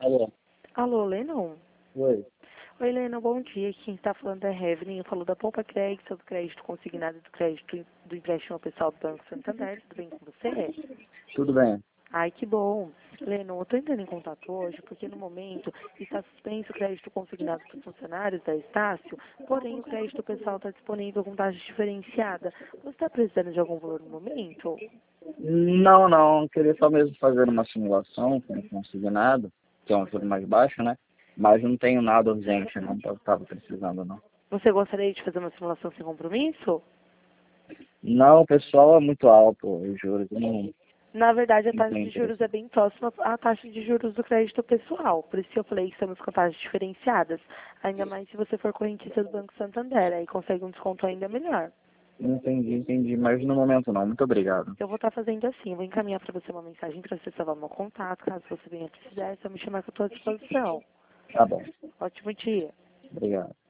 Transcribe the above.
Alô? Alô, Lennon? Oi. Oi, Lennon, bom dia. Quem está falando é a Evelyn. Eu falo da Poupa Crédito, do crédito consignado e do crédito do empréstimo pessoal do Banco Santander. Tudo bem com você? Tudo bem? Ai, que bom. Lennon, eu estou entrando em contato hoje porque no momento está suspenso o crédito consignado para os funcionários da Estácio, porém o crédito pessoal está disponível com taxa diferenciada. Você está precisando de algum valor no momento? Não. Queria só mesmo fazer uma simulação com consignado, que é um juro mais baixo, né? Mas não tenho nada urgente, não estava precisando, não. Você gostaria de fazer uma simulação sem compromisso? Não, o pessoal é muito alto, os juros. Na verdade, a Não taxa tem de juros interesse. é bem próxima à taxa de juros do crédito pessoal. Por isso que eu falei que estamos com taxas diferenciadas. Ainda mais se você for correntista do Banco Santander. Aí consegue um desconto ainda melhor. Entendi. Mas no momento não. Muito obrigado. Eu vou estar fazendo assim. Eu vou encaminhar para você uma mensagem para você salvar meu contato. Caso você venha precisar, é só me chamar que eu estou à disposição. Tá bom. Ótimo dia. Obrigado.